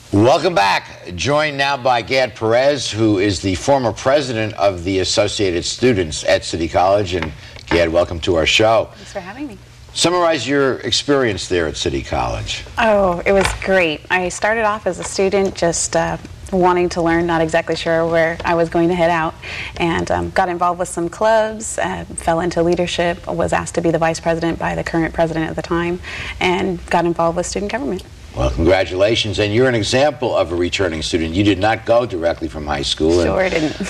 Welcome back. Joined now by Gad Perez, who is the former president of the Associated Students at City College. And Gad, welcome to our show. Thanks for having me. Summarize your experience there at City College. Oh, it was great. I started off as a student just wanting to learn, not exactly sure where I was going to head out, and got involved with some clubs, fell into leadership, was asked to be the vice president by the current president at the time, and got involved with student government. Well, congratulations. And you're an example of a returning student. You did not go directly from high school. Sure didn't.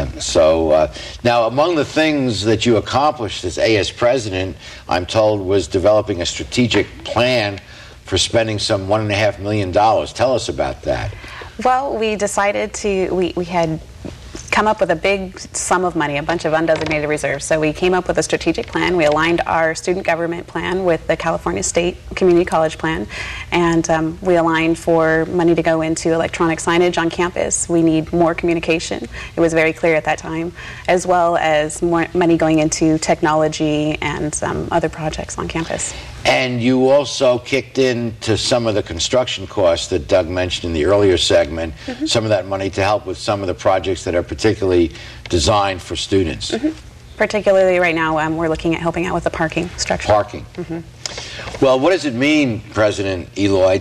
Now, among the things that you accomplished as president, I'm told, was developing a strategic plan for spending some $1.5 million. Tell us about that. Well, we decided we had come up with a big sum of money, a bunch of undesignated reserves. So we came up with a strategic plan. We aligned our student government plan with the California State Community College plan, and we aligned for money to go into electronic signage on campus. We need more communication. It was very clear at that time, as well as more money going into technology and other projects on campus. And you also kicked into some of the construction costs that Doug mentioned in the earlier segment, some of that money to help with some of the projects that are particularly designed for students. Particularly right now, we're looking at helping out with the parking structure. Parking. Well, what does it mean, President Eloy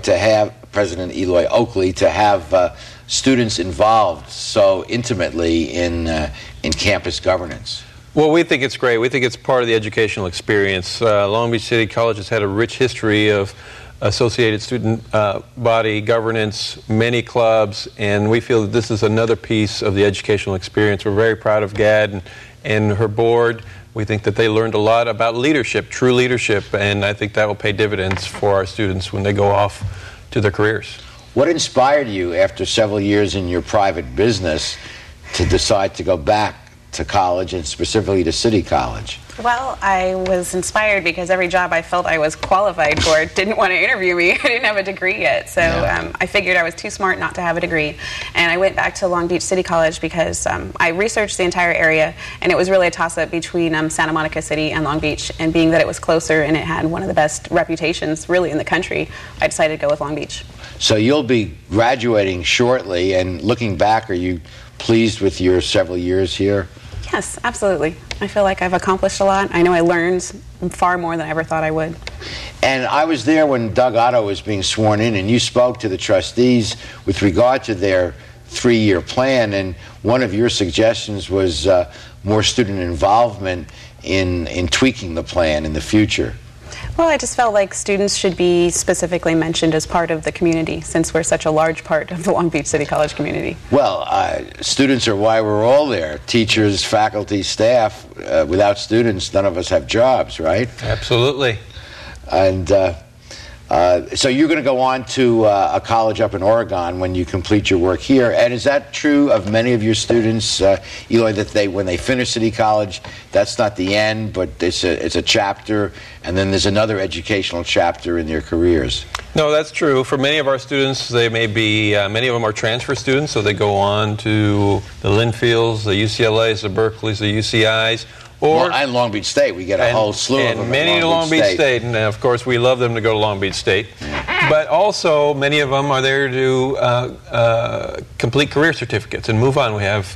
Oakley, to have students involved so intimately in campus governance? Well, we think it's great. We think it's part of the educational experience. Long Beach City College has had a rich history of associated student body governance, many clubs, and we feel that this is another piece of the educational experience. We're very proud of Gad and her board. We think that they learned a lot about leadership, true leadership, and I think that will pay dividends for our students when they go off to their careers. What inspired you after several years in your private business to decide to go back to college, and specifically to City College? Well, I was inspired because every job I felt I was qualified for didn't want to interview me. I didn't have a degree yet, so I figured I was too smart not to have a degree. And I went back to Long Beach City College because I researched the entire area, and it was really a toss-up between Santa Monica City and Long Beach, and being that it was closer and it had one of the best reputations really in the country, I decided to go with Long Beach. So you'll be graduating shortly, and looking back, are you pleased with your several years here? Yes, absolutely. I feel like I've accomplished a lot. I know I learned far more than I ever thought I would. And I was there when Doug Otto was being sworn in, and you spoke to the trustees with regard to their 3-year plan, and one of your suggestions was more student involvement in tweaking the plan in the future. Well, I just felt like students should be specifically mentioned as part of the community, since we're such a large part of the Long Beach City College community. Well, students are why we're all there. Teachers, faculty, staff. Without students, none of us have jobs, right? Absolutely. And so you're going to go on to a college up in Oregon when you complete your work here. And is that true of many of your students, Eloy, that when they finish City College, that's not the end, but it's a chapter, and then there's another educational chapter in their careers? No, that's true. For many of our students, they may be, many of them are transfer students, so they go on to the Linfields, the UCLAs, the Berkeleys, the UCIs, and Long Beach State. We get a whole slew of them. And many to Long Beach State, and of course we love them to go to Long Beach State. But also, many of them are there to complete career certificates and move on. We have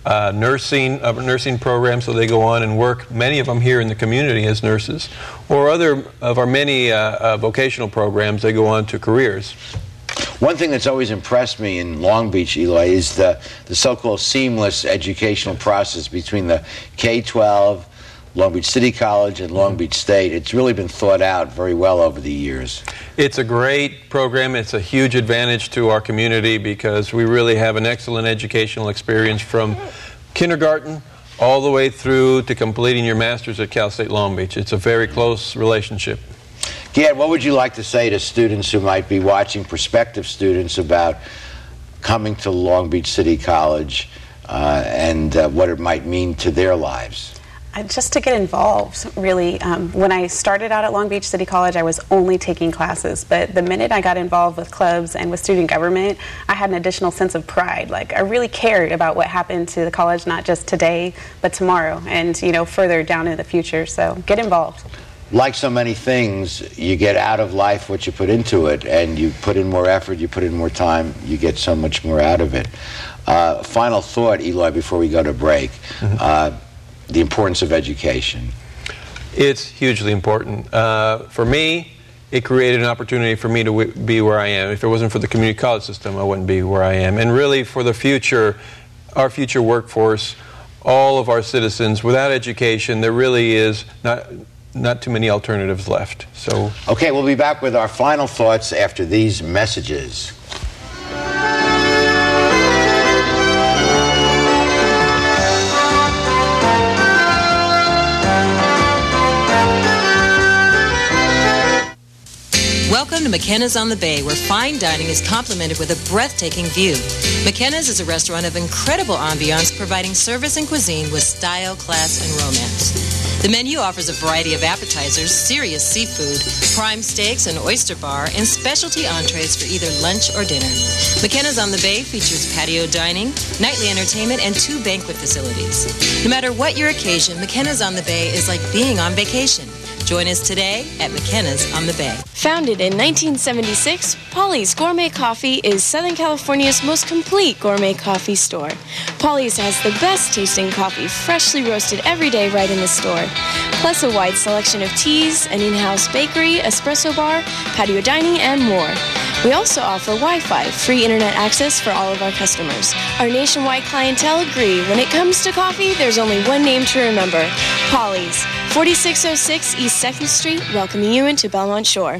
nursing programs, so they go on and work, many of them here in the community as nurses, or other of our many vocational programs, they go on to careers. One thing that's always impressed me in Long Beach, Eloy, is the so-called seamless educational process between the K-12, Long Beach City College, and Long Beach State. It's really been thought out very well over the years. It's a great program. It's a huge advantage to our community because we really have an excellent educational experience from kindergarten all the way through to completing your master's at Cal State Long Beach. It's a very close relationship. Gad, what would you like to say to students who might be watching, prospective students, about coming to Long Beach City College and what it might mean to their lives? Just to get involved, really. When I started out at Long Beach City College, I was only taking classes, but the minute I got involved with clubs and with student government, I had an additional sense of pride. Like, I really cared about what happened to the college, not just today, but tomorrow, and, further down in the future. So get involved. like so many things, you get out of life what you put into it, and you put in more effort, you put in more time, you get so much more out of it. Final thought, Eloy, before we go to break, the importance of education. It's hugely important. For me, it created an opportunity for me to be where I am. If it wasn't for the community college system, I wouldn't be where I am. And really, for the future, our future workforce, all of our citizens, without education, there really is not too many alternatives left. So, okay, we'll be back with our final thoughts after these messages. Welcome to McKenna's on the Bay, where fine dining is complemented with a breathtaking view. McKenna's is a restaurant of incredible ambiance, providing service and cuisine with style, class, and romance. The menu offers a variety of appetizers, serious seafood, prime steaks, an oyster bar, and specialty entrees for either lunch or dinner. McKenna's on the Bay features patio dining, nightly entertainment, and 2 banquet facilities. No matter what your occasion, McKenna's on the Bay is like being on vacation. Join us today at McKenna's on the Bay. Founded in 1976, Polly's Gourmet Coffee is Southern California's most complete gourmet coffee store. Polly's has the best tasting coffee, freshly roasted every day right in the store, plus a wide selection of teas, an in-house bakery, espresso bar, patio dining, and more. We also offer Wi-Fi, free internet access for all of our customers. Our nationwide clientele agree when it comes to coffee, there's only one name to remember: Polly's, 4606 East 2nd Street, welcoming you into Belmont Shore.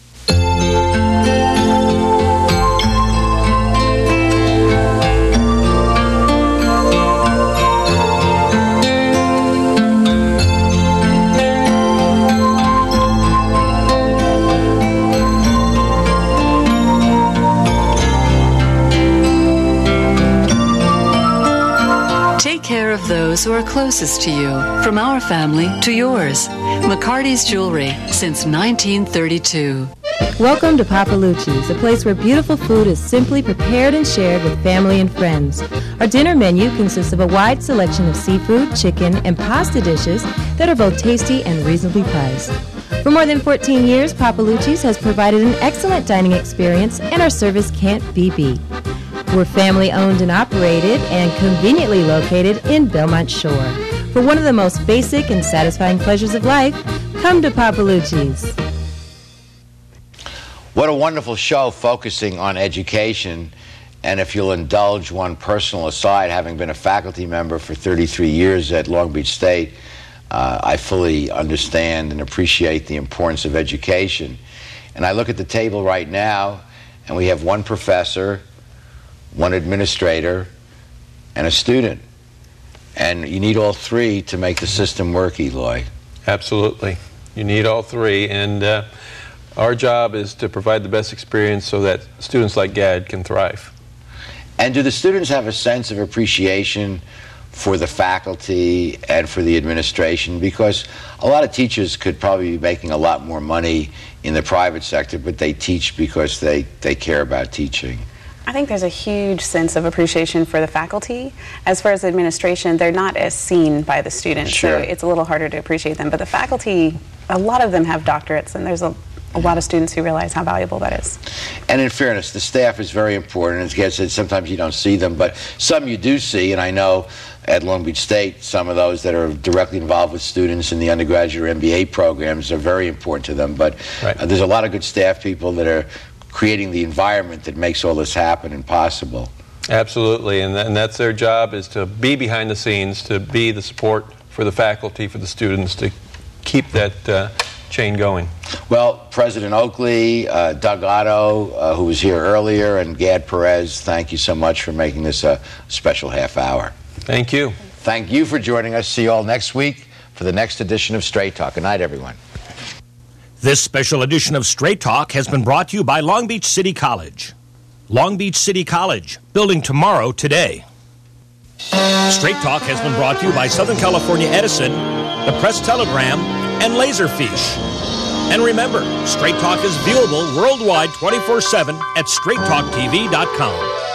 Take care of those who are closest to you, from our family to yours. McCarty's Jewelry, since 1932. Welcome to Papa Lucci's, a place where beautiful food is simply prepared and shared with family and friends. Our dinner menu consists of a wide selection of seafood, chicken, and pasta dishes that are both tasty and reasonably priced. For more than 14 years, Papa Lucci's has provided an excellent dining experience, and our service can't be beat. We're family owned and operated and conveniently located in Belmont Shore. For one of the most basic and satisfying pleasures of life, come to Papa Lucci's. What a wonderful show focusing on education. And if you'll indulge one personal aside, having been a faculty member for 33 years at Long Beach State, I fully understand and appreciate the importance of education. And I look at the table right now, and we have one professor, one administrator, and a student. And you need all 3 to make the system work, Eloy. absolutely. You need all 3. And our job is to provide the best experience so that students like Gad can thrive. And do the students have a sense of appreciation for the faculty and for the administration? Because a lot of teachers could probably be making a lot more money in the private sector, but they teach because they care about teaching. I think there's a huge sense of appreciation for the faculty. As far as administration, they're not as seen by the students, Sure. so it's a little harder to appreciate them. But the faculty, a lot of them have doctorates, and there's a lot of students who realize how valuable that is. And in fairness, the staff is very important. As Gad said, sometimes you don't see them, but some you do see, and I know at Long Beach State, some of those that are directly involved with students in the undergraduate or MBA programs are very important to them. But there's a lot of good staff people that are creating the environment that makes all this happen and possible. Absolutely, and that's their job, is to be behind the scenes, to be the support for the faculty, for the students, to keep that chain going. Well, President Oakley, Doug Otto, who was here earlier, and Gad Perez, thank you so much for making this a special half hour. Thank you. Thank you for joining us. See you all next week for the next edition of Straight Talk. Good night, everyone. This special edition of Straight Talk has been brought to you by Long Beach City College. Long Beach City College, building tomorrow today. Straight Talk has been brought to you by Southern California Edison, the Press Telegram, and Laserfish. And remember, Straight Talk is viewable worldwide 24/7 at straighttalktv.com.